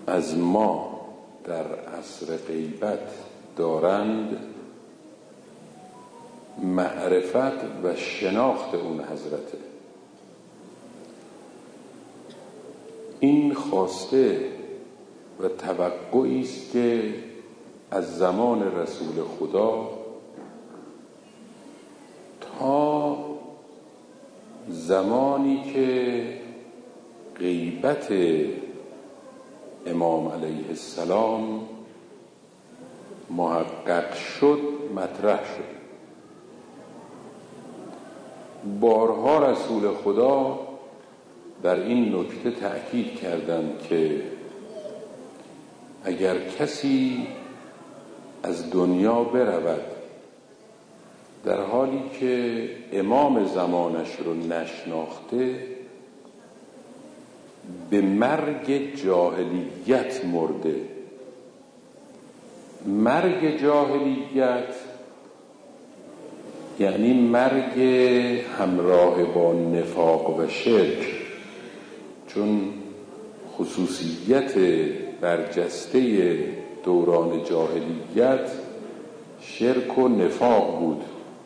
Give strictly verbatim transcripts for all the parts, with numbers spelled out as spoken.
از ما در عصر غیبت دارند معرفت و شناخت اون حضرته. این خواسته و توقعی است که از زمان رسول خدا تا زمانی که غیبت امام علیه السلام محقق شد مطرح شد. بارها رسول خدا در این نکته تأکید کردند که اگر کسی از دنیا برود در حالی که امام زمانش رو نشناخته، به مرگ جاهلیت مرده. مرگ جاهلیت یعنی مرگ همراه با نفاق و شرک، چون خصوصیت برجسته دوران جاهلیت شرک و نفاق بود.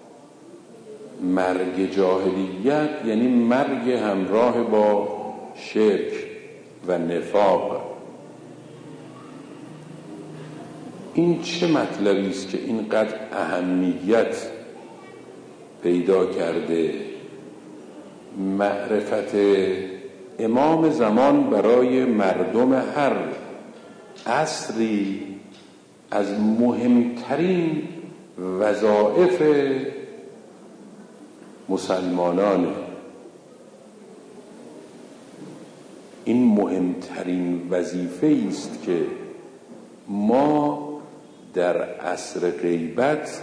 مرگ جاهلیت یعنی مرگ همراه با شرک و نفاق. این چه مطلبی است که اینقدر اهمیت پیدا کرده؟ معرفت امام زمان برای مردم هر عصری از مهمترین وظایف مسلمانانه. این مهمترین وظیفه است که ما در عصر غیبت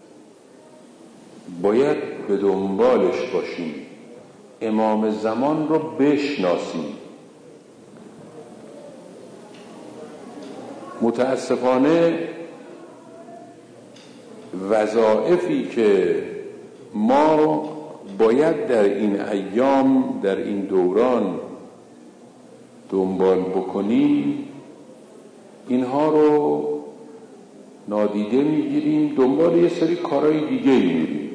باید به دنبالش باشیم، امام زمان رو بشناسیم. متاسفانه وظایفی که ما باید در این ایام در این دوران دنبال بکنیم، اینها رو نادیده میگیریم، دنبال یه سری کارهای دیگه میریم.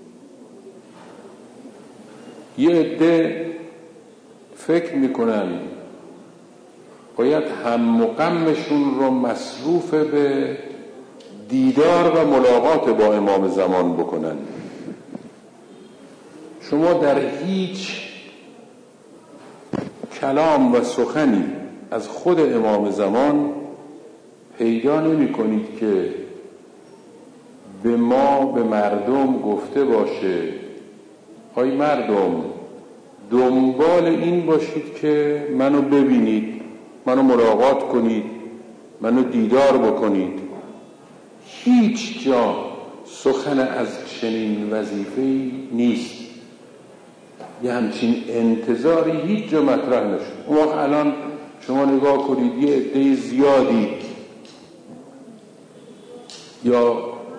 یه عده فکر میکنن باید هم و غمشون رو مصروف به دیدار و ملاقات با امام زمان بکنن. شما در هیچ کلام و سخنی از خود امام زمان پیدا نمی کنید که به ما به مردم گفته باشه ای مردم دنبال این باشید که منو ببینید، منو ملاقات کنید، منو دیدار بکنید. هیچ جا سخن از چنین وظیفه‌ای نیست. یه همچین انتظاری هیچ جا مطرح نشد. اون وقت الان شما نگاه کنید یه عده زیادی یا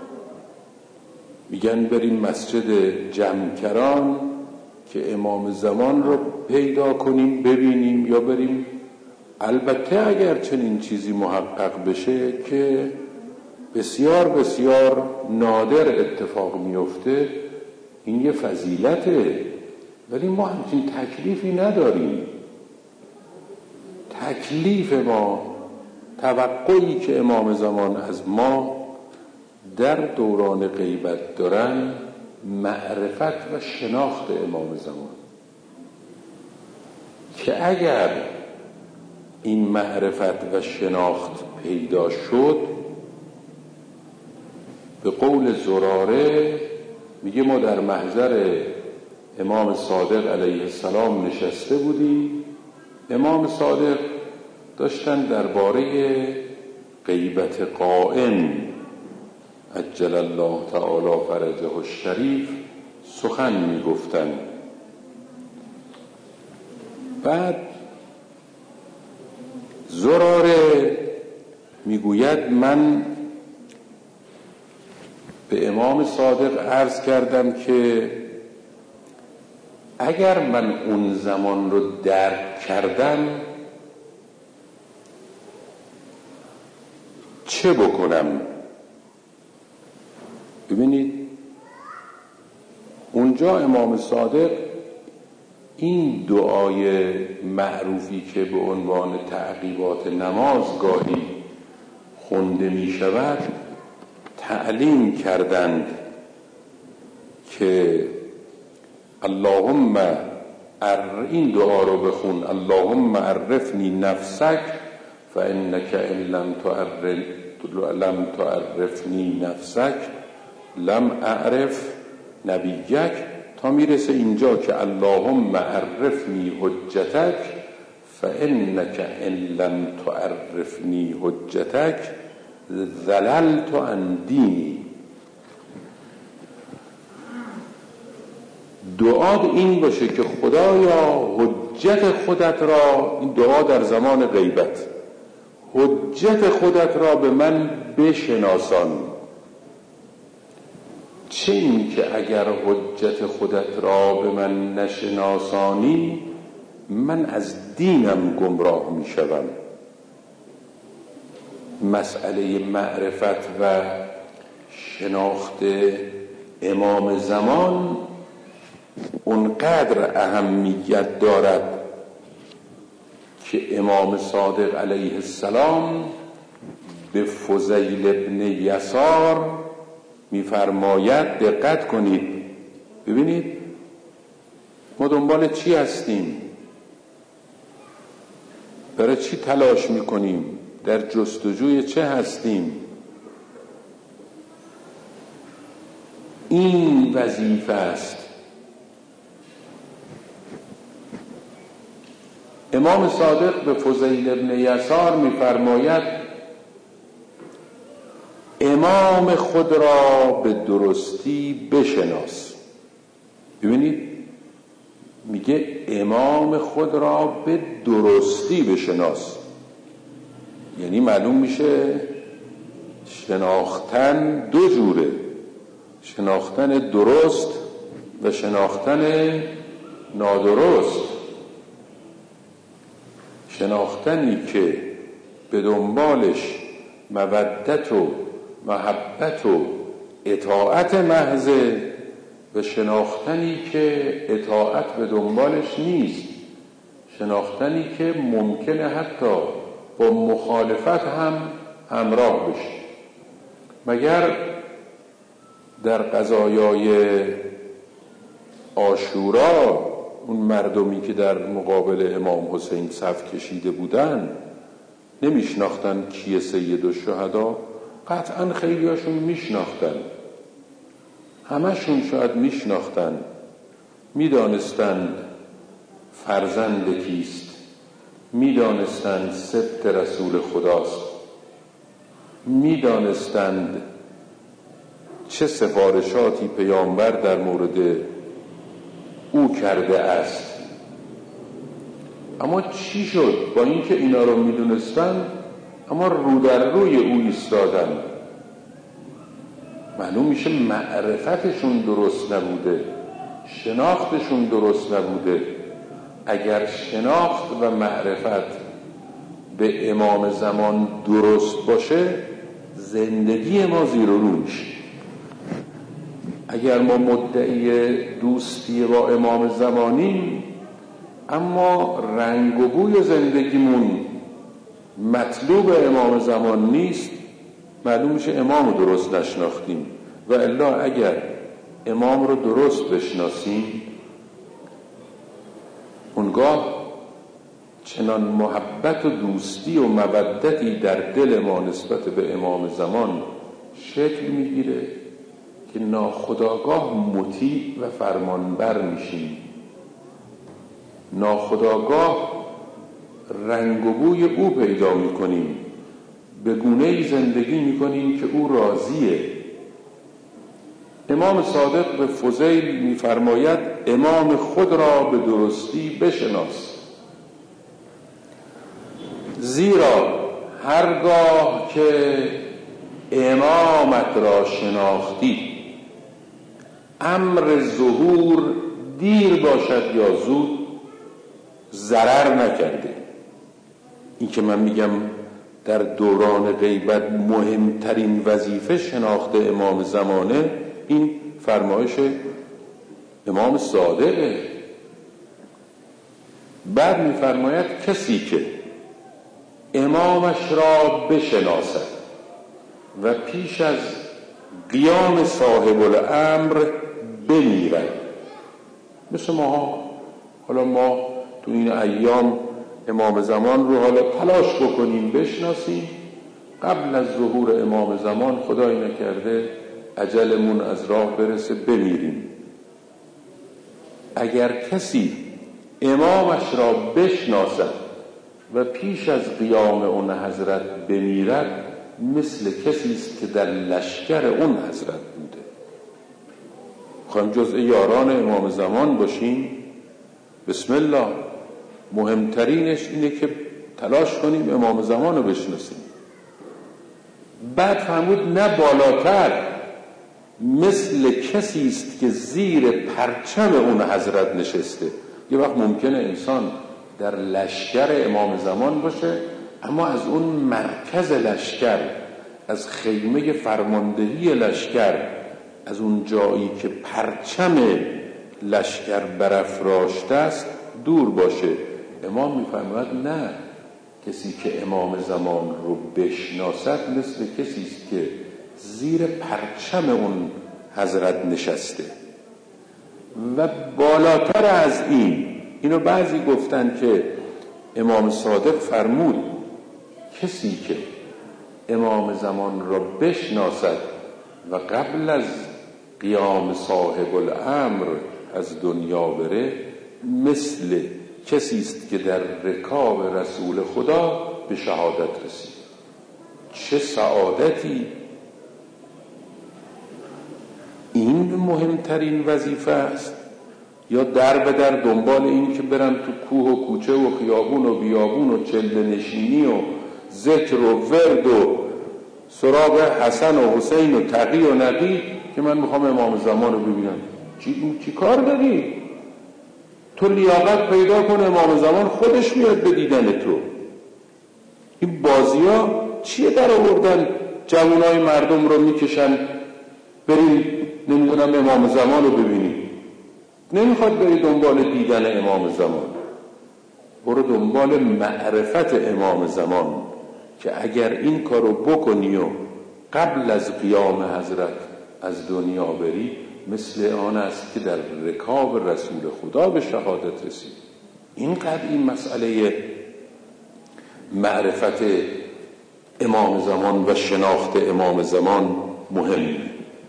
میگن بریم مسجد جمکران که امام زمان رو پیدا کنیم ببینیم، یا بریم، البته اگر چنین چیزی محقق بشه که بسیار بسیار نادر اتفاق میفته، این یه فضیلته، ولی ما همچین تکلیفی نداریم. تکلیف ما، توقعی که امام زمان از ما در دوران غیبت دارن، معرفت و شناخت امام زمان، که اگر این معرفت و شناخت پیدا شد، به قول زراره میگه ما در محضر امام صادق علیه السلام نشسته بودیم، امام صادق داشتن درباره غیبت قائم عجل الله تعالی فرجه الشریف سخن میگفتن. بعد زراره میگوید من به امام صادق عرض کردم که اگر من اون زمان رو درک کردم چه بکنم؟ ببینید اونجا امام صادق این دعای معروفی که به عنوان تعقیبات نماز گاهی خونده می شود تعلیم کردند که اللهم این دعا رو بخون، اللهم عرفنی نفسک فانک ان لم تعرف لم تعرفنی نفسک لم اعرف نبیک، تا میرسه اینجا که اللهم عرفنی حجتک فانک ان لم تعرفنی حجتک ضللت عن دینی. دعا این باشه که خدایا حجت خودت را، این دعا در زمان غیبت، حجت خودت را به من بشناسان. چه این که اگر حجت خودت را به من نشناسانی من از دینم گمراه می شوم. مسئله معرفت و شناخت امام زمان اونقدر اهمیت دارد که امام صادق علیه السلام به فضیل ابن یسار میفرماید، دقت کنید، ببینید ما دنبال چی هستیم، برای چی تلاش میکنیم، در جستجوی چه هستیم. این وظیفه است. امام صادق به فضیل ابن یسار میفرماید امام خود را به درستی بشناس. ببینید میگه امام خود را به درستی بشناس، یعنی معلوم میشه شناختن دو جوره، شناختن درست و شناختن نادرست. شناختنی که به دنبالش مودت و محبت و اطاعت محضه و شناختنی که اطاعت به دنبالش نیست، شناختنی که ممکنه حتی با مخالفت هم همراه بشه. مگر در قضایای عاشورا اون مردمی که در مقابل امام حسین صف کشیده بودن نمیشناختن کیه سید الشهدا؟ قطعا خیلی هاشون میشناختن، همشون شاید میشناختن، میدانستند فرزند کیست، میدانستند سبط رسول خداست، میدانستند چه سفارشاتی پیامبر در مورد او کرده است. اما چی شد؟ با اینکه اینا رو میدونستن اما رو در روی او ایستادن. معلوم میشه معرفتشون درست نبوده، شناختشون درست نبوده. اگر شناخت و معرفت به امام زمان درست باشه زندگی ما زیر و رو میشه. اگر ما مدعی دوستی با امام زمانیم اما رنگ و بوی زندگیمون مطلوب امام زمان نیست، معلوم میشه امام رو درست نشناختیم. و الا اگر امام رو درست بشناسیم اونگاه چنان محبت و دوستی و مودتی در دل ما نسبت به امام زمان شکل میگیره که ناخودآگاه مطیع و فرمانبر میشیم، ناخودآگاه رنگ و بوی او پیدا میکنیم، به گونه‌ای زندگی میکنیم که او راضیه. امام صادق به فضیل میفرماید امام خود را به درستی بشناس، زیرا هرگاه که امامت را شناختی امر ظهور دیر باشد یا زود ضرر نکرده. این که من میگم در دوران غیبت مهمترین وظیفه شناخت امام زمانه، این فرمایش امام صادقه. بعد می‌فرماید کسی که امامش را بشناسد و پیش از قیام صاحب الامر بمیرد. مثل ما، حالا ما تو این ایام امام زمان رو حالا تلاش بکنیم بشناسیم، قبل از ظهور امام زمان خدای نکرده اجلمون از راه برسه بمیریم. اگر کسی امامش را بشناسد و پیش از قیام اون حضرت بمیرد، مثل کسی است که در لشکر اون حضرت بوده. خواهیم جزء یاران امام زمان باشیم، بسم الله. مهمترینش اینه که تلاش کنیم امام زمان رو بشناسیم. بعد فرمود نه بالاتر، مثل کسی است که زیر پرچم اون حضرت نشسته. یه وقت ممکنه انسان در لشکر امام زمان باشه، اما از اون مرکز لشکر، از خیمه فرماندهی لشکر، از اون جایی که پرچم لشکر برافراشته است دور باشه. امام می‌فرماید نه، کسی که امام زمان رو بشناسد مثل کسی است که زیر پرچم اون حضرت نشسته. و بالاتر از این، اینو بعضی گفتن که امام صادق فرمود کسی که امام زمان را بشناسد و قبل از قیام صاحب الامر از دنیا بره، مثل کسی است که در رکاب رسول خدا به شهادت رسید. چه سعادتی! این مهمترین وظیفه است. یا در به در دنبال این که برم تو کوه و کوچه و خیابون و بیابون و چله نشینی و ذکر و ورد و سراغ حسن و حسین و تقی و نقی که من میخوام امام زمان رو ببینم. چی, چی کار داری؟ تو لیاقت پیدا کن، امام زمان خودش میاد به دیدن تو. این بازی ها چیه در آوردن جوانای مردم رو میکشن بریم نمیدونم امام زمان رو ببینیم. نمیخواد بری دنبال دیدن امام زمان، برو دنبال معرفت امام زمان که اگر این کارو بکنی و قبل از قیام حضرت از دنیا بری، مثل آن است که در رکاب رسول خدا به شهادت رسید. اینقدر این مسئله معرفت امام زمان و شناخت امام زمان مهمه.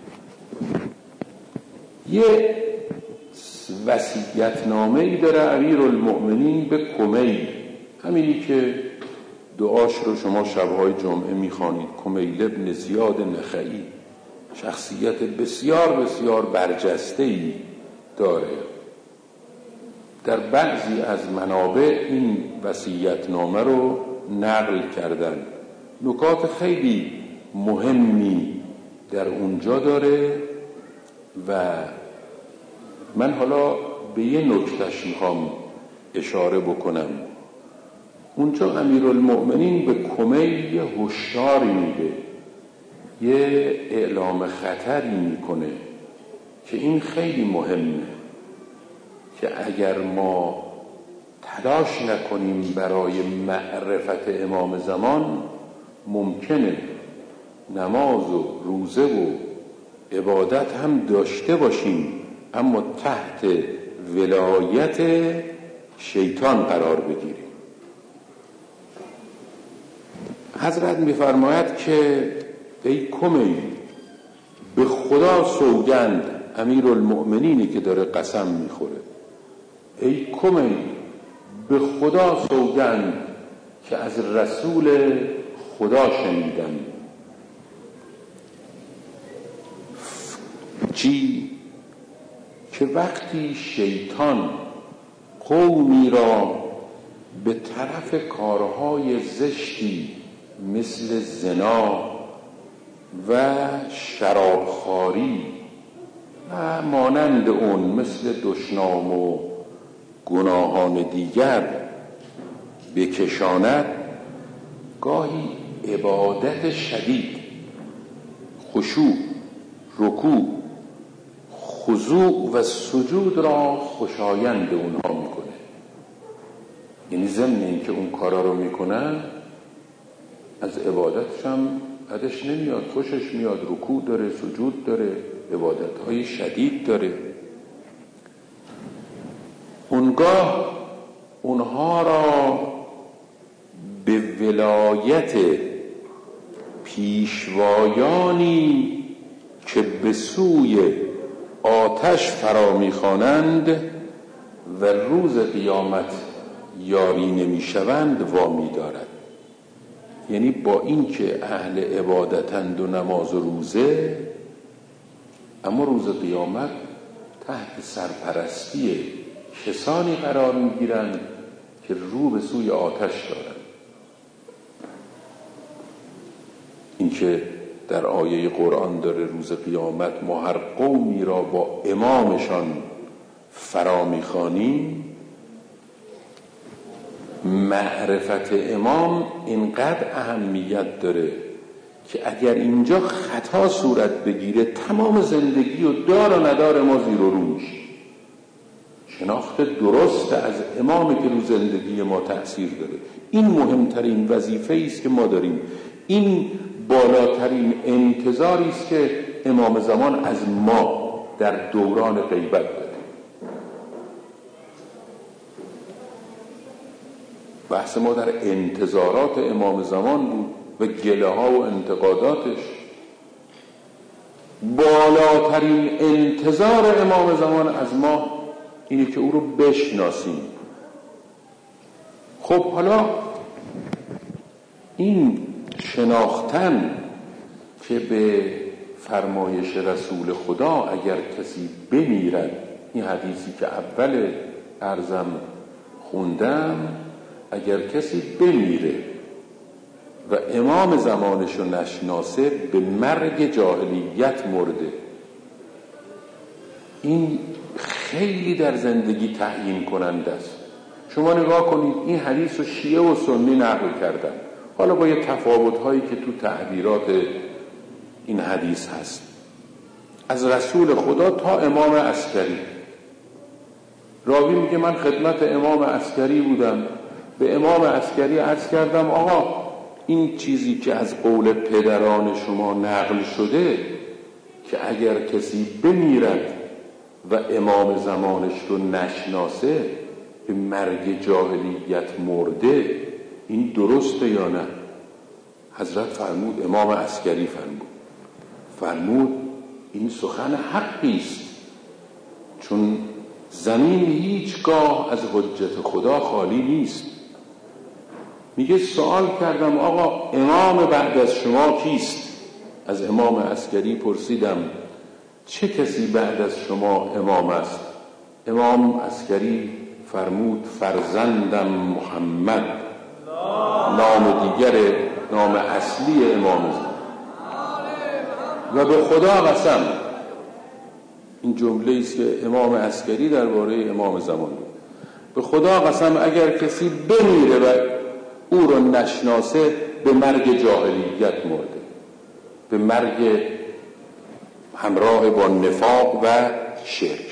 یه وصیت‌نامه‌ای داره امیرالمؤمنین به کمیل، همینی که دعاش رو شما شب‌های جمعه می‌خوانید. کمیل ابن زیاد نخعی شخصیت بسیار بسیار برجسته‌ای داره. در بعضی از منابع این وصیت‌نامه رو نقل کردن. نکات خیلی مهمی در اونجا داره و من حالا به یه نکتهش میخوام اشاره بکنم. اونجا امیرالمؤمنین به کمیل یه هشداری میده، یه اعلام خطری میکنه که این خیلی مهمه، که اگر ما تلاش نکنیم برای معرفت امام زمان، ممکنه نماز و روزه و عبادت هم داشته باشیم اما تحت ولایت شیطان قرار بگیریم. حضرت می‌فرماید که ای کمیل، به خدا سوگند، امیرالمؤمنینی که داره قسم میخوره، ای کمیل به خدا سوگند که از رسول خدا شنیدم. چی؟ که وقتی شیطان قومی را به طرف کارهای زشتی مثل زنا و شرابخواری و مانند اون مثل دشنام و گناهان دیگر بکشاند، گاهی عبادت شدید، خشوع، رکوع، خضوع و سجود را خوشایند اونها میکنه. یعنی ضمن این که اون کارا رو میکنن از عبادتش هم بعدش نمیاد، خوشش میاد. رکوع داره، سجود داره، عبادتهای شدید داره. اونگاه اونها را به ولایت پیشوایانی که به سوی آتش فرا میخوانند و روز قیامت یاری نمیشوند وامی دارد. یعنی با این که اهل عبادتند و نماز و روزه، اما روز قیامت تحت سرپرستی کسانی قرار میگیرند که رو به سوی آتش دارند. این که در آیه قرآن داره روز قیامت ما هر قومی را با امامشان فرا میخوانیم، معرفت امام اینقدر اهمیت داره که اگر اینجا خطا صورت بگیره تمام زندگی و دار و ندار ما زیر و رو میشه. شناخت درست از امامی که رو زندگی ما تأثیر داره. این مهمترین وظیفه است که ما داریم. این بالاترین انتظاری است که امام زمان از ما در دوران غیبت داره. بحث ما در انتظارات امام زمان بود و گله ها و انتقاداتش. بالاترین انتظار امام زمان از ما اینه که او رو بشناسیم. خب حالا این شناختن که به فرمایش رسول خدا اگر کسی بمیرد، این حدیثی که اول عرضم خوندم، اگر کسی بمیره و امام زمانشو نشناسه به مرگ جاهلیت مرده، این خیلی در زندگی تعیین کننده است. شما نگاه کنید این حدیث رو شیعه و سنی نقل کردن، حالا با یه تفاوت‌هایی که تو تعبیرات این حدیث هست. از رسول خدا تا امام عسکری. راوی میگه من خدمت امام عسکری بودم، به امام عسکری عرض کردم آقا این چیزی که از قول پدران شما نقل شده که اگر کسی بمیرد و امام زمانش رو نشناسه به مرگ جاهلیت مرده، این درسته یا نه؟ حضرت فرمود، امام عسکری فرمود فرمود این سخن حقی است، چون زمین هیچگاه از حجت خدا خالی نیست. میگه سوال کردم آقا امام بعد از شما کیست؟ از امام عسکری پرسیدم چه کسی بعد از شما امام است؟ امام عسکری فرمود فرزندم محمد، نام دیگر نام اصلی امام است. و به خدا قسم، این جمله است که امام عسکری درباره امام زمان، به خدا قسم اگر کسی بمیره و او رو نشناسه به مرگ جاهلیت مرده، به مرگ همراه با نفاق و شرک.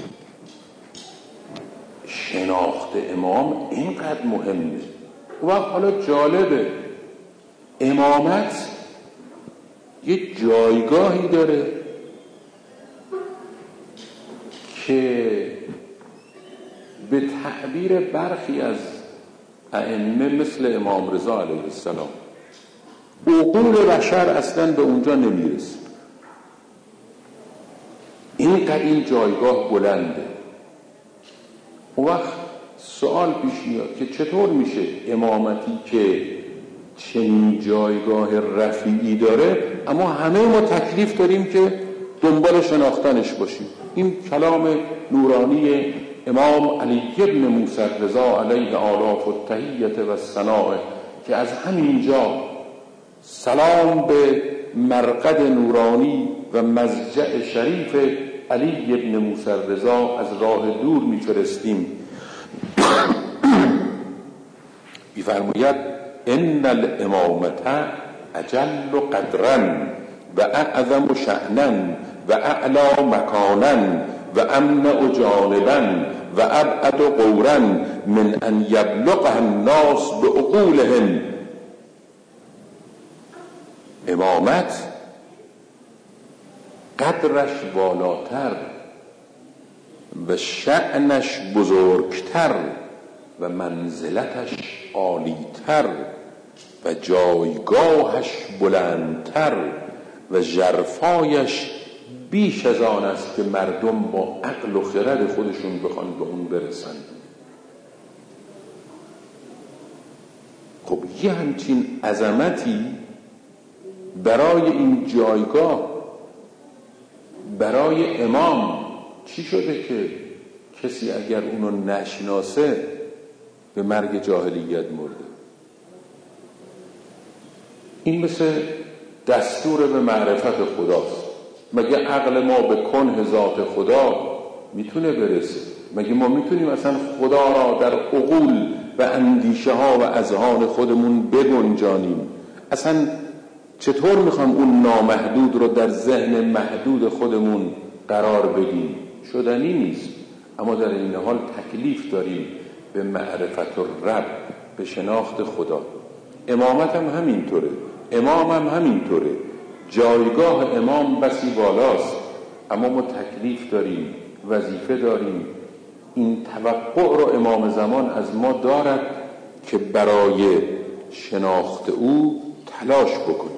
شناخت امام اینقدر مهمه. و حالا جالبه، امامت یه جایگاهی داره که به تعبیر برخی از ائمه مثل امام رضا علیه السلام عقول بشر اصلا به اونجا نمیرسه. اینقدر این جایگاه بلنده. اون وقت سوال پیش میاد که چطور میشه امامتی که چنین جایگاه رفیعی داره اما همه ما تکلیف داریم که دنبال شناختنش باشیم. این کلام نورانی امام علی ابن موسی رضا علیه آلاف التحیت و الثناء که از همینجا سلام به مرقد نورانی و مضجع شریف علی ابن موسی رضا از راه دور میفرستیم. می‌فرماید ان الامامة اجل قدرا و اعظم شأنا و اعلی مکانا و امنع جانبا و ابعد قورا من ان یبلغها الناس بعقولهم. امامت قدرش بالاتر و شأنش بزرگتر و منزلتش عالیتر و جایگاهش بلندتر و ژرفایش بیش از آن است که مردم با عقل و خرد خودشون بخوان به اون برسن. خب یه همچین عظمتی برای این جایگاه، برای امام چی شده که کسی اگر اونو نشناسه به مرگ جاهلیت مرده؟ این مثل دستور به معرفت خداست. مگه عقل ما به کنه ذات خدا میتونه برسه؟ مگه ما میتونیم اصلا خدا را در عقول و اندیشه ها و اذهان خودمون بگنجانیم؟ اصلا چطور میخوام اون نامحدود رو در ذهن محدود خودمون قرار بدیم؟ شدنی نیست. اما در این حال تکلیف داریم به معرفت الرب، به شناخت خدا. امامت هم همینطوره، امام هم همینطوره. جایگاه امام بسی بالاست، اما ما تکلیف داریم، وظیفه داریم. این توقع رو امام زمان از ما دارد که برای شناخت او تلاش بکنیم.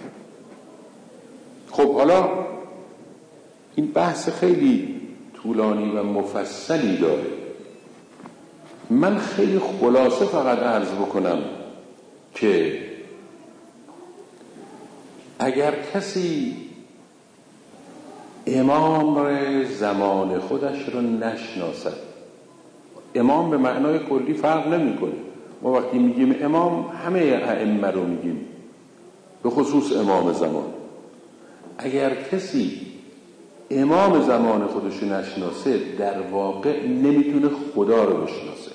خب حالا این بحث خیلی طولانی و مفصلی داره. من خیلی خلاصه فقط عرض بکنم که اگر کسی امام زمان خودش رو نشناسد، امام به معنای کلی فرق نمی کنه. ما وقتی میگیم امام همه ائمه رو میگیم، به خصوص امام زمان. اگر کسی امام زمان خودش رو نشناسه، در واقع نمیتونه خدا رو بشناسه.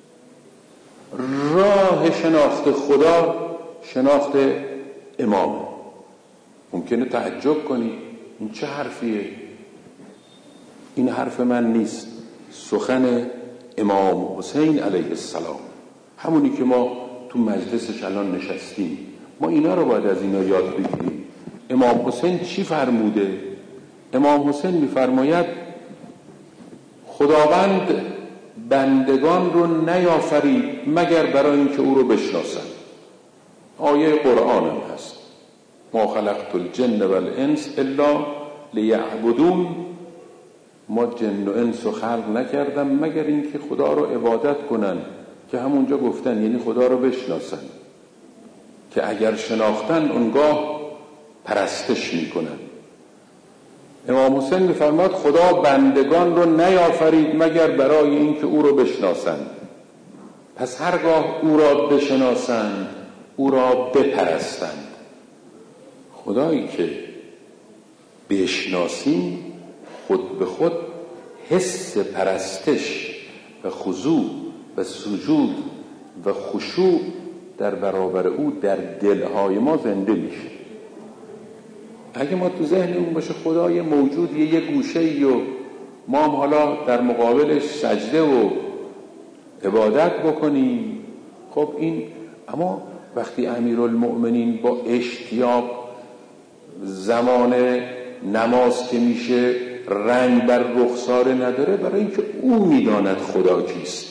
راه شناخت خدا شناخت امامه. ممکنه تعجب کنی این چه حرفیه؟ این حرف من نیست، سخن امام حسین علیه السلام، همونی که ما تو مجلسش الان نشستیم. ما اینا رو باید از اینا یاد بگیریم. امام حسین چی فرموده؟ امام حسین میفرماید خداوند بندگان رو نیافرید مگر برای اینکه او رو بشناسند. آیه قرآن هم هست، ما خلقت الجن والانس الا لیعبدون. ما جن و انس رو خلق نکردم مگر اینکه خدا رو عبادت کنن، که همونجا گفتن یعنی خدا رو بشناسن، که اگر شناختن اونگاه پرستش میکنن. امام حسین میفرماد خدا بندگان رو نیافرید مگر برای اینکه او رو بشناسند. پس هرگاه او را بشناسند، او را بپرستند. خدایی که بشناسیم خود به خود حس پرستش و خضوع و سجود و خشوع در برابر او در دلهای ما زنده میشه. اگه ما تو ذهنمون باشه خدای موجود یه گوشه‌ای و ما هم حالا در مقابلش سجده و عبادت بکنیم، خب این. اما وقتی امیرالمؤمنین با اشتیاق زمان نماز که میشه رنگ بر رخساره نداره، برای اینکه او میداند خدا کیست،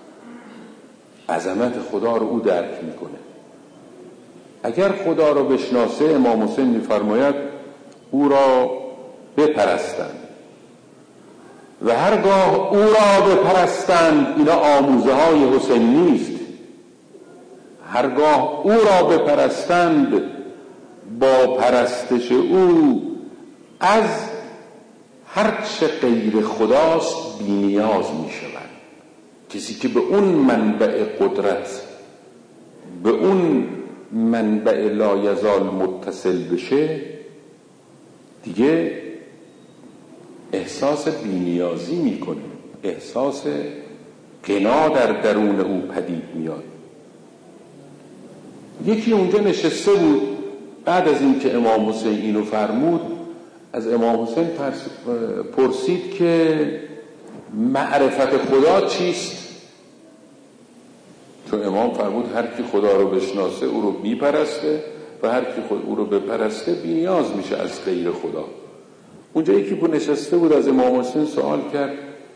عظمت خدا رو او درک میکنه. اگر خدا رو بشناسه، امام حسین میفرماید او را بپرستند و هرگاه او را بپرستند، اینا آموزه های حسین نیست، هرگاه او را بپرستند با پرستش او از هرچه غیر خداست بی نیاز می شود. کسی که به اون منبع قدرت، به اون منبع لایزال متصل بشه، دیگه احساس بی نیازی می کنه، احساس غنا در درون او پدید میاد. یکی اونجا نشسته بود بعد از این که امام حسین اینو فرمود، از امام حسین پرسید که معرفت خدا چیست؟ چون امام فرمود هر کی خدا رو بشناسه او رو میپرسته و هر کی خود او رو بپرسته بی نیاز میشه از غیر خدا. اونجا یکی که نشسته بود از امام حسین سوال کرد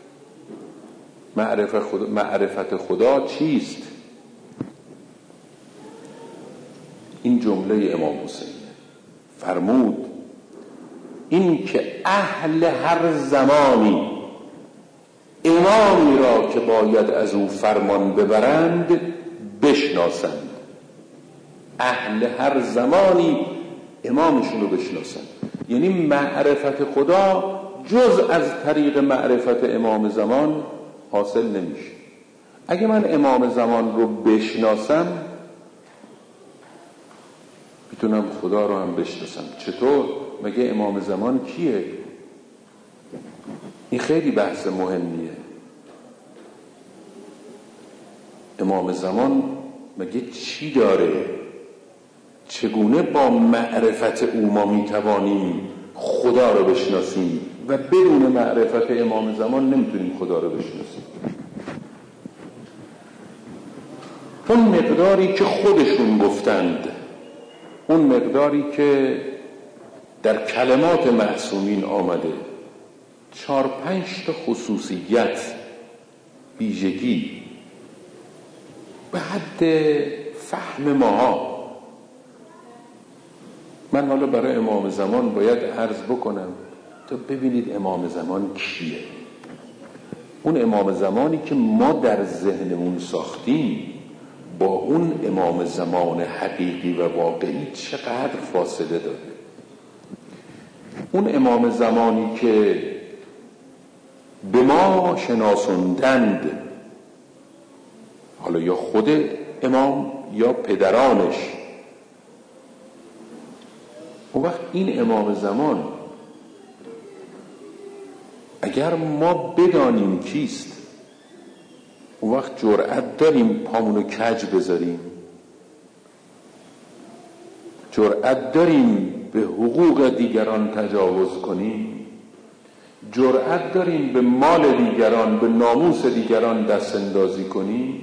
معرفت خدا, معرفت خدا چیست؟ این جمله امام حسین فرمود این که اهل هر زمانی امامی را که باید از او فرمان ببرند بشناسند. اهل هر زمانی امامشون رو بشناسند، یعنی معرفت خدا جز از طریق معرفت امام زمان حاصل نمیشه. اگه من امام زمان رو بشناسم میتونم خدا رو هم بشناسم. چطور؟ مگه امام زمان کیه؟ این خیلی بحث مهمیه. امام زمان مگه چی داره؟ چگونه با معرفت او ما میتوانیم خدا رو بشناسیم و بدون معرفت امام زمان نمیتونیم خدا رو بشناسیم؟ اون مقداری که خودشون گفتند، اون مقداری که در کلمات معصومین آمده، چهار پنج تا خصوصیت، ویژگی به حد فهم ماها. من حالا برای امام زمان باید عرض بکنم تا ببینید امام زمان کیه. اون امام زمانی که ما در ذهنمون ساختیم با اون امام زمان حقیقی و واقعی چقدر فاصله داره. اون امام زمانی که به ما شناسوندند، حالا یا خود امام یا پدرانش، اون وقت این امام زمان اگر ما بدانیم کیست، اون وقت جرأت داریم پامونو کج بذاریم؟ جرأت داریم به حقوق دیگران تجاوز کنیم؟ جرأت داریم به مال دیگران، به ناموس دیگران دست اندازی کنیم؟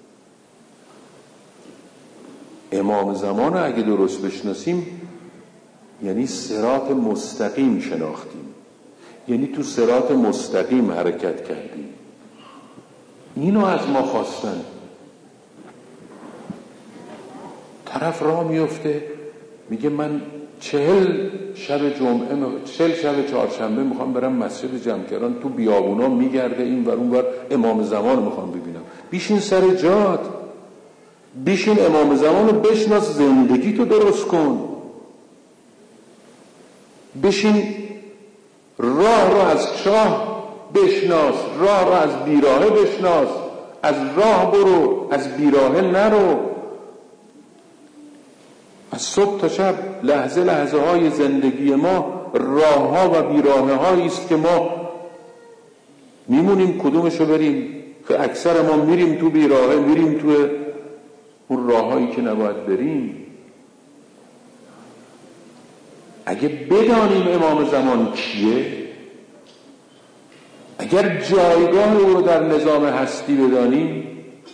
امام زمان رو اگه درست بشناسیم یعنی صراط مستقیم شناختیم، یعنی تو صراط مستقیم حرکت کردیم. اینو از ما خواستن. طرف راه میفته میگه من چهل شب جمعه، چهل شب چهارشنبه میخوام برم مسجد جمکران، تو بیابونا میگرده این ور اون ور، امام زمان رو میخوام ببینم. بیشین سر جات، بیشین امام زمان رو بشناس، زندگی تو درست کن. بشین راه رو از چاه بشناس، راه رو از بیراهه بشناس، از راه برو، از بیراهه نرو. از صبح تا شب لحظه لحظه های زندگی ما راه ها و بیراهه هایی است که ما میمونیم کدومشو بریم، که اکثر ما میریم تو بیراهه، میریم تو اون راه هایی که نباید بریم. اگه بدانیم امام زمان کیه، اگر جایگاه او رو در نظام هستی بدانیم،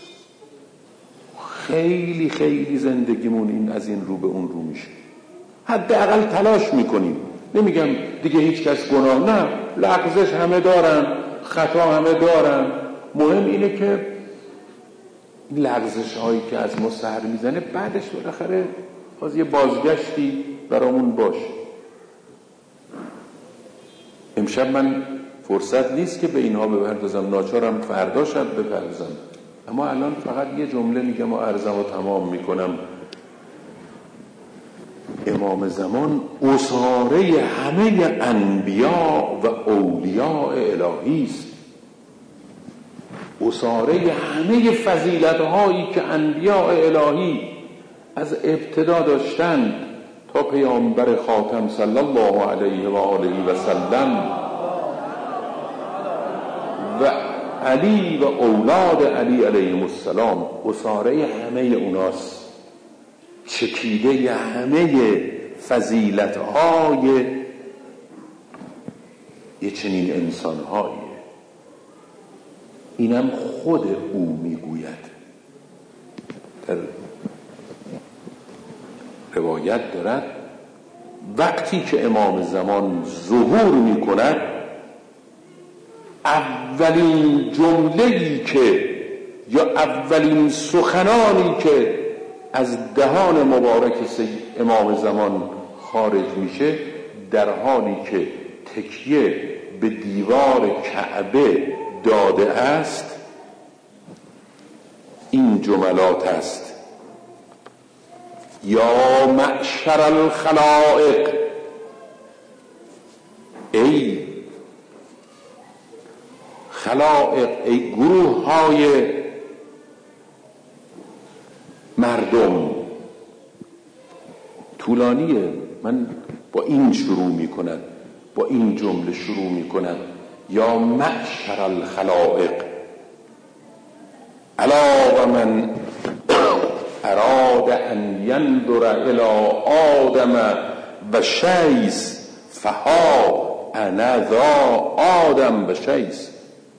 خیلی خیلی زندگیمون این از این رو به اون رو میشه. حداقل تلاش میکنیم. نمیگم دیگه هیچ کس گناه، نه، لغزش همه دارن، خطا همه دارن. مهم اینه که این لغزش هایی که از ما سر میزنه بعدش بالاخره باز یه بازگشتی برامون باشه. امشب من فرصت نیست که به اینها بپردازم، ناچارم فردا شب بپردازم، اما الان فقط یه جمله میگم و عرضم و تمام میکنم. امام زمان اساره همه انبیاء و اولیاء الهی است. اساره همه فضیلت‌هایی که انبیاء الهی از ابتدا داشتند تا پیامبر خاتم صلی الله علیه و آله و سلم و علی و اولاد علی علیهم السلام، اساره همه اوناست، چکیده همه فضیلت‌های یه چنین انسان‌هاییه. اینم خود او میگوید. در روایت دارد وقتی که امام زمان ظهور میکند، اولین جمله‌ای که یا اولین سخنانی که از دهان مبارک امام زمان خارج میشه، در حالی که تکیه به دیوار کعبه داده است، این جملات است: یا معشر الخلائق، ای خلائق، ای گروه های مردم. طولانیه، من با این شروع میکنم، با این جمله شروع میکنم: یا معشر الخلائق، الا و من اراد ان ینظر الی آدم و شیس فها انا ذا آدم و شیس.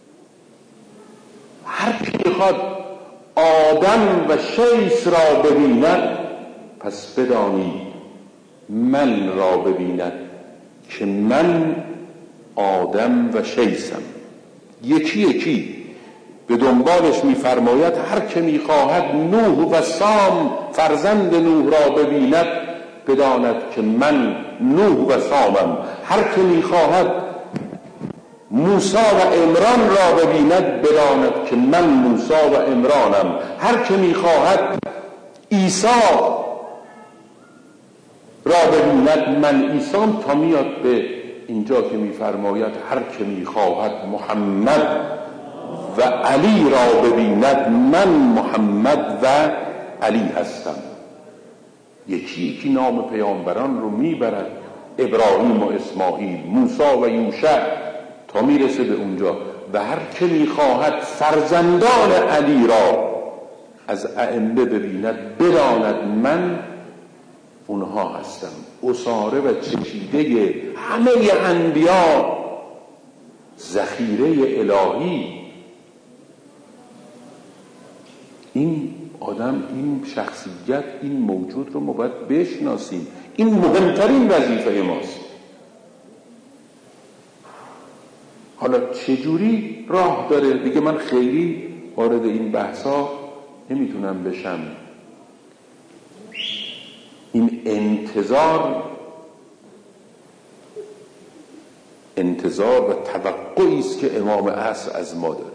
هر کی میخواد آدم و شیس را ببیند، پس بدانید من را ببیند که من آدم و شیسم. یکی یکی به دنبالش میفرماید هر که میخواهد نوح و سام فرزند نوح را ببیند، بداند که من نوح و سامم. هر که میخواهد موسی و عمران را ببیند، بداند که من موسی و عمرانم. هر که میخواهد عیسی را ببیند، من عیسام، تا میاد به اینجا که میفرماید هر که میخواهد محمد و علی را ببیند، من محمد و علی هستم. یکی یکی نام پیامبران رو میبرد، ابراهیم و اسماعیل، موسی و یوشع، تا میرسه به اونجا: و هر که میخواهد فرزندان علی را از ائمه ببیند، بداند من اونها هستم. اساره و چشیده همه انبیا، ذخیره الهی. این آدم، این شخصیت، این موجود رو ما باید بشناسیم. این مهمترین وظیفه ماست. حالا چجوری راه داره؟ دیگه من خیلی وارد این بحثا نمیتونم بشم. این انتظار انتظار و توقعی است که امام عصر از ما داره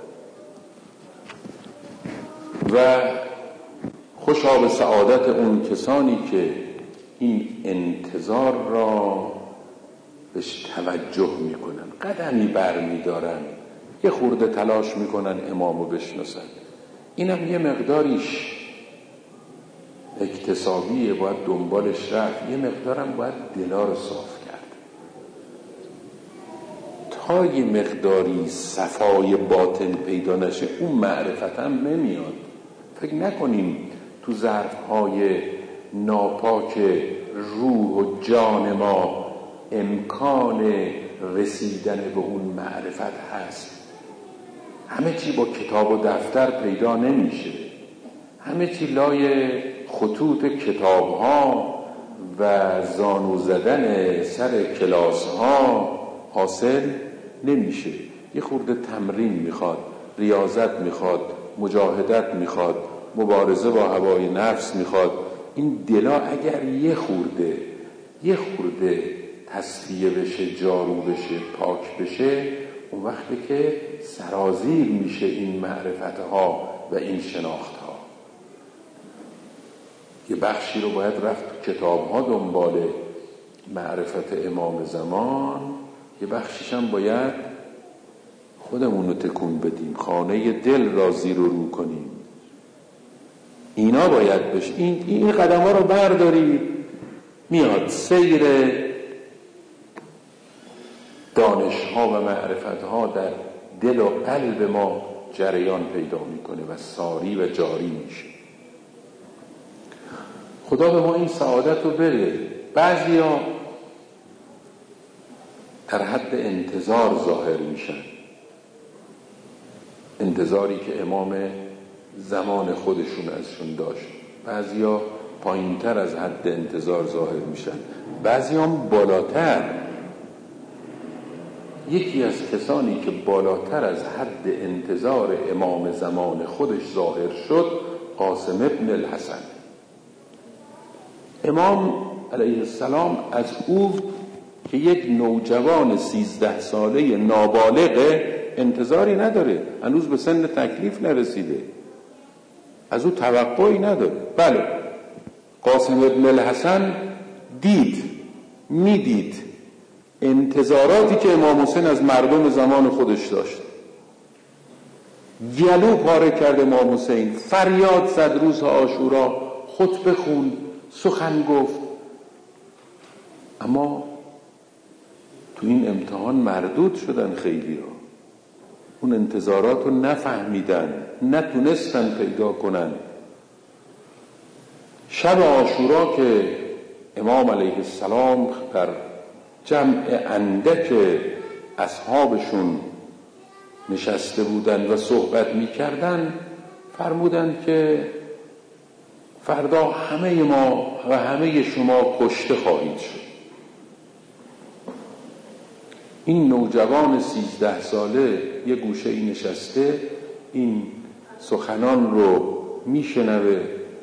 و خوشا به سعادت اون کسانی که این انتظار را بهش توجه میکنن، قدمی بر میدارن، یه خورده تلاش میکنن امامو بشناسن. اینم یه مقداریش اکتسابیه، باید دنبالش رفت. یه مقدارم باید دلا رو صاف کرد تا یه مقداری صفای باطن پیدا نشه، اون معرفت هم نمیاد. فکر نکنیم تو ظرفهای ناپاک روح و جان ما امکان رسیدن به اون معرفت هست. همه چی با کتاب و دفتر پیدا نمیشه، همه چی لای خطوط کتاب ها و زانو زدن سر کلاس ها حاصل نمیشه. یه خورده تمرین میخواد، ریاضت میخواد، مجاهدت میخواد، مبارزه با هوای نفس میخواد. این دلا اگر یه خورده یه خورده تصفیه بشه، جارو بشه، پاک بشه، اون وقتی که سرازیر میشه این معرفت ها و این شناخت ها. یه بخشی رو باید رفت تو کتاب ها دنبال معرفت امام زمان، یه بخشیش هم باید خودمون رو تکون بدیم، خانه دل را زیر و رو کنیم. اینا باید بشه. این, این قدم ها رو بردارید، میاد سیر دانش ها و معرفت ها در دل و قلب ما جریان پیدا میکنه و ساری و جاری میشه. خدا به ما این سعادت رو بده. بعضیا در حد انتظار ظاهر میشن، انتظاری که امام زمان خودشون ازشون داشت. بعضیا پایینتر از حد انتظار ظاهر میشن، بعضی هم بالاتر. یکی از کسانی که بالاتر از حد انتظار امام زمان خودش ظاهر شد قاسم ابن الحسن. امام علیه السلام از او که یک نوجوان سیزده ساله نابالغه انتظاری نداره، هنوز به سن تکلیف نرسیده، از او توقعی نداره. بله، قاسم ابن الحسن دید، میدید انتظاراتی که امام حسین از مردم زمان خودش داشت. گلو پاره کرد امام حسین، فریاد زد روز عاشورا، خطبه خوند، سخن گفت، اما تو این امتحان مردود شدن خیلی ها. اون انتظارات رو نفهمیدن، نتونستن پیدا کنن. شب عاشورا که امام علیه السلام در جمع اندک اصحابشون نشسته بودن و صحبت می کردن، فرمودن که فردا همه ما و همه شما کشته خواهید شد. این نوجوان سیزده ساله یه گوشه ای نشسته، این سخنان رو میشنوه.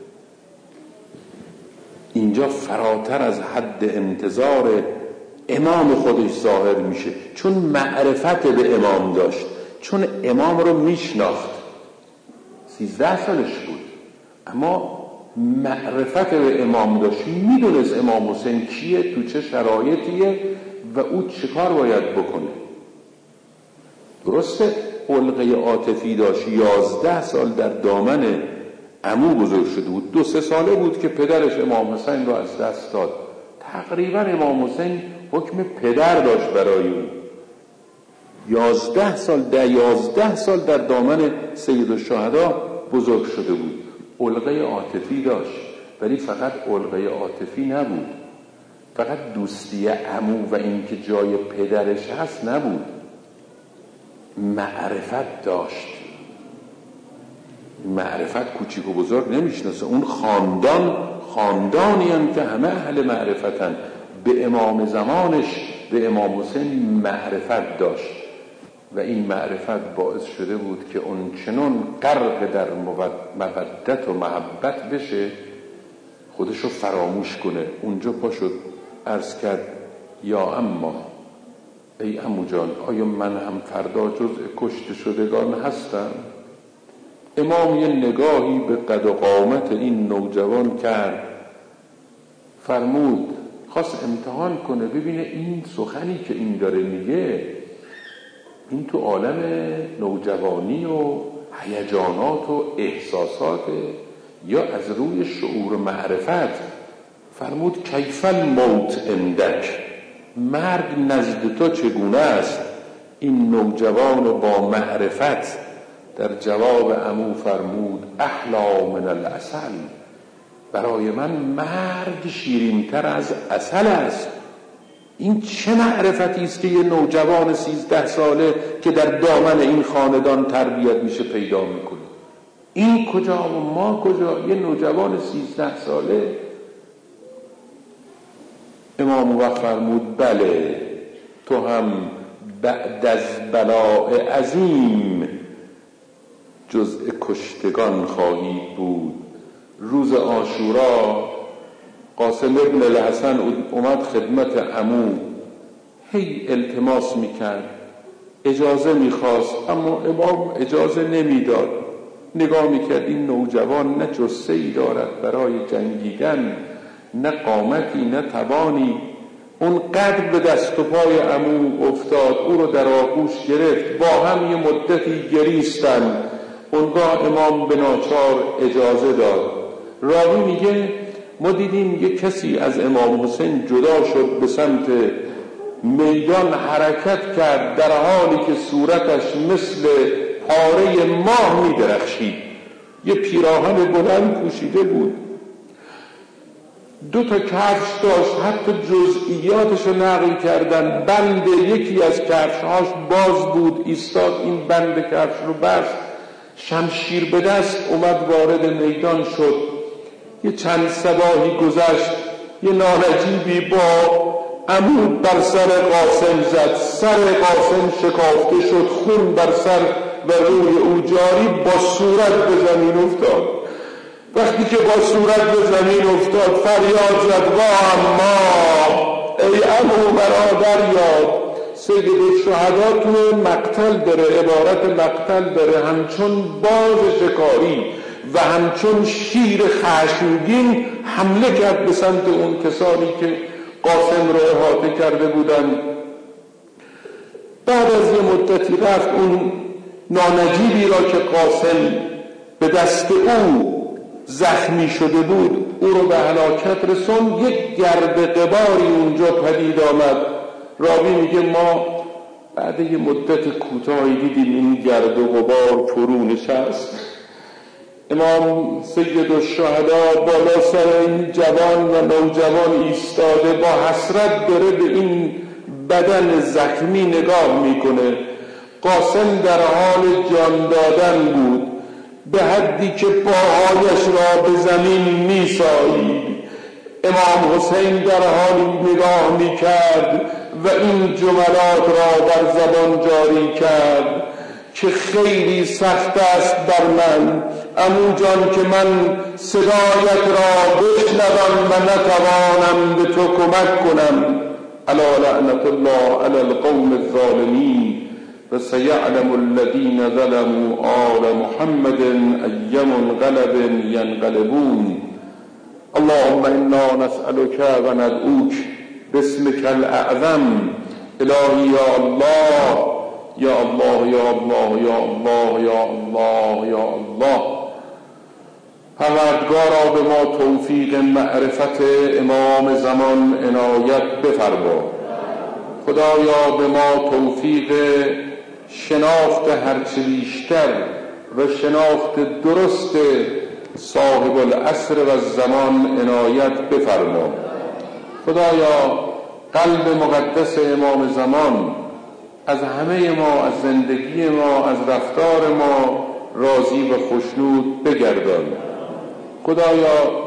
اینجا فراتر از حد انتظار امام خودش ظاهر میشه، چون معرفت به امام داشت، چون امام رو میشناخت. سیزده سالش بود اما معرفت به امام داشت، میدونست امام حسین کیه، تو چه شرایطیه و او چه کار باید بکنه. درسته علقه عاطفی داشت، یازده سال در دامن عمو بزرگ شده بود، دو سه ساله بود که پدرش امام حسین رو از دست داد. تقریبا امام حسین حکم پدر داشت برای او. یازده سال در یازده سال در دامن سید الشهدا بزرگ شده بود. علقه عاطفی داشت، ولی فقط علقه عاطفی نبود، فقط دوستی عمو و این که جای پدرش هست نبود، معرفت داشت. معرفت کوچیک و بزرگ نمیشناسه. اون خاندان خاندانی هم که همه اهل معرفتن. به امام زمانش به امام حسین معرفت داشت و این معرفت باعث شده بود که اون چنان غرق در مودت و محبت بشه خودشو فراموش کنه. اونجا پا شد عرض کرد یا اما، ای عمو جان، آیا من هم فردا جزء کشته شدگان هستم؟ امام یه نگاهی به قد و قامت این نوجوان کرد، فرمود، خواست امتحان کنه ببینه این سخنی که این داره میگه این تو عالم نوجوانی و هیجانات و احساسات یا از روی شعور معرفت. فرمود کیف الموت عندک، مرگ نزد تو چگونه است؟ این نوجوان با معرفت در جواب عمو فرمود احلا من العسل، برای من مرگ شیرین‌تر از عسل است. این چه معرفتی است که یه نوجوان سیزده ساله که در دامن این خاندان تربیت میشه پیدا میکنه؟ این کجا و ما کجا؟ یه نوجوان سیزده ساله. امام وقت فرمود بله، تو هم بعد از بلاء عظیم جزء کشتگان خواهی بود. روز عاشورا قاسم ابن الحسن اومد خدمت عمو، هی التماس میکرد، اجازه میخواست، اما امام اجازه نمیداد. نگاه میکرد این نوجوان نه جثه‌ای دارد برای جنگیدن، نه قامتی نه توانی. اون قدر به دست و پای عمو افتاد، او رو در آغوش گرفت، با هم یه مدتی گریستن. اونگاه امام به ناچار اجازه داد. راوی میگه ما دیدیم یه کسی از امام حسین جدا شد، به سمت میدان حرکت کرد، در حالی که صورتش مثل پاره ماه می‌درخشید. یه پیراهن بلند پوشیده بود، دو تا کفش داشت، حتی جزئیاتش رو نقل کردن. بند یکی از کفشهاش باز بود، ایستاد این بند کفش رو بست، شمشیر به دست اومد وارد میدان شد. یه چند صباحی گذشت، یه نانجیبی با عمود بر سر قاسم زد، سر قاسم شکافته شد، خون بر سر و روی او جاری، با صورت به زمین افتاد. وقتی که با صورت به زمین افتاد فریاد زد وا اما، ای عمو برادر یاد. سید الشهدا تو مقتل داره، عبارت مقتل داره، همچون باز شکاری و همچون شیر خشمگین حمله کرد به سمت اون کسانی که قاسم رو احاطه کرده بودن. بعد از یه مدتی رفت اون نانجیبی را که قاسم به دست او زخمی شده بود او رو به هلاکت رسوند. یک گرد غباری اونجا پدید آمد. راوی میگه ما بعد یه مدت کوتاهی دیدیم این گرد و غبار فرو نشست. امام سید الشهدا بالا سر این جوان و نوجوان ایستاده، با حسرت داره به این بدن زخمی نگاه میکنه. قاسم در حال جان دادن بود، به حدی که پاهایش را به زمین میسایید. امام حسین در حالی نگاه میکرد و این جملات را بر زبان جاری کرد که خیلی سخت است بر من عمو جان که من صدایت را بشنوم و نتوانم به تو کمک کنم. الا لعنت الله علی القوم الظالمین و سیعلم الذین ظلموا آل محمد ای منقلب ینقلبون. اللهم انا نسألك و ندعوک باسمك الاعظم. الهی یا الله یا الله یا الله یا الله یا الله یا الله. پروردگارا به ما توفیق معرفت امام زمان عنایت بفرما. خدایا به ما توفیق شناخت هرچه بیشتر و شناخت درست صاحب العصر و الزمان عنایت بفرما. خدایا قلب مقدس امام زمان از همه ما، از زندگی ما، از رفتار ما راضی و خوشنود بگردان. خدایا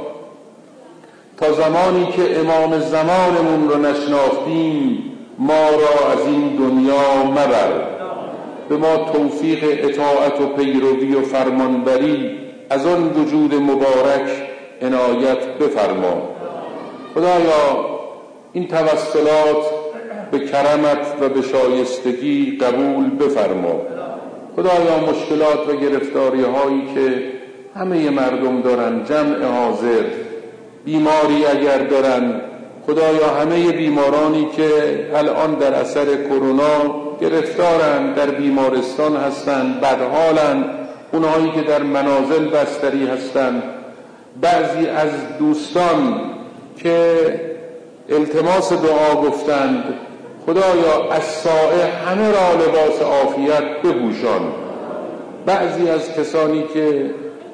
تا زمانی که امام زمانمون رو نشناختیم ما را از این دنیا مبر. به ما توفیق اطاعت و پیروی و فرمانبری از آن وجود مبارک عنایت بفرما. خدایا این توسلات به کرمت و به شایستگی قبول بفرما. خدایا مشکلات و گرفتاری هایی که همه مردم دارن، جمع حاضر بیماری اگر دارن، خدایا همه بیمارانی که الان در اثر کرونا گرفتارن، در بیمارستان هستن، بدحالن، اونهایی که در منازل بستری هستن، بعضی از دوستان که التماس دعا گفتند، خدایا از سایه همه را لباس عافیت بپوشان. بعضی از کسانی که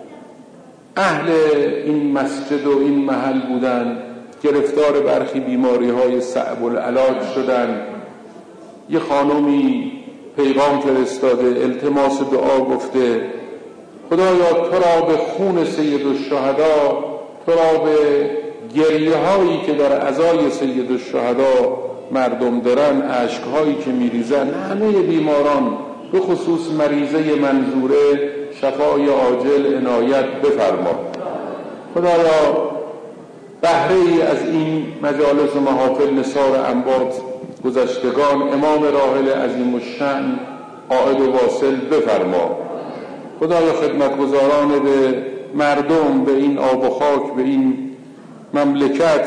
اهل این مسجد و این محل بودند گرفتار برخی بیماری های صعب العلاج شدن. یه خانمی پیغام فرستاده، التماس دعا گفته. خدایا تو را به خون سید الشهدا، تو را به گریه هایی که در عزای سید الشهدا مردم دارن، عشق هایی که میریزن، همه بیماران به خصوص مریضه منظوره شفای عاجل عنایت بفرما. خدایا بهره ای از این مجالس و محافل نثار انبات گذشتگان امام راحل عظیم الشأن عائد و واصل بفرما. خدایا خدمتگزاران به مردم، به این آب و خاک، به این مملکت،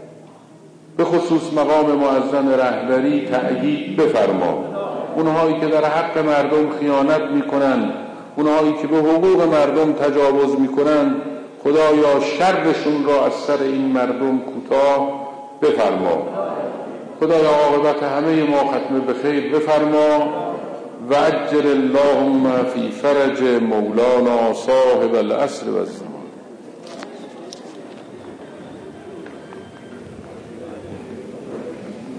به خصوص مقام معظم رهبری تأیید بفرما. اونهایی که در حق مردم خیانت میکنن، اونهایی که به حقوق مردم تجاوز میکنن، خدایا شرشون را از سر این مردم کوتاه بفرما. خدایا عاقبت همه ما ختم به خیر بفرما. و عجل اللهم فی فرج مولانا صاحب العصر و الزمان.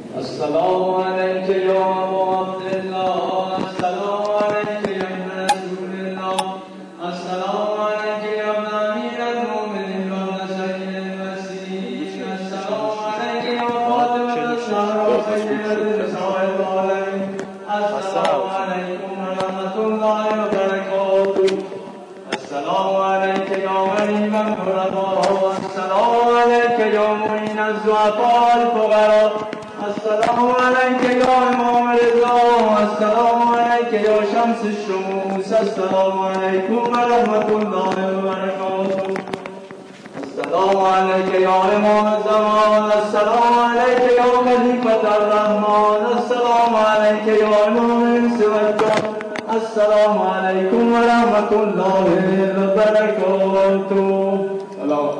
السلام عليك يا أبا عبد الله السلام عليك يا ابن رسول الله السلام عليك يا ابن أمير المؤمنين وابن سيد المسيحيين السلام عليك يا فاطمة الزهراء سيدة نساء العالمين السلام عليكم ورحمة الله وبركاته السلام عليك يا غريب الغرباء السلام عليك يا معين الضعفاء الفقراء السلام عليك يا إمام رضا السلام عليك يا شمس الشموس السلام عليكم ورحمة الله وبركاته السلام عليك يا إمام الزمان السلام عليك يا خليفة الرحمن السلام عليك يا إمام الإنس والجن السلام عليكم ورحمة الله وبركاته سلام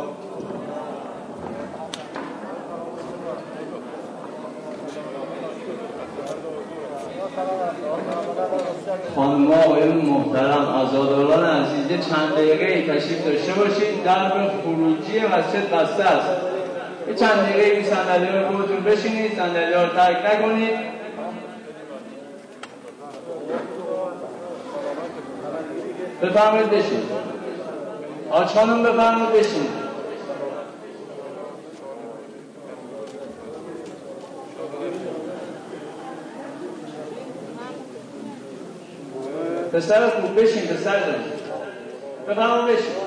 خانم آقایون محترم عزاداران عزیز یه چند دقیقه تشریف داشته باشید درب خروجی مسجد بسته است یه چند دقیقه این صندلی رو خودتون بشینید صندلی ها رو ترک نکنید بفرمایید بشین آج خانم بفرمایید بشین پسر خوب بشین پسر جان بفرمایید بشین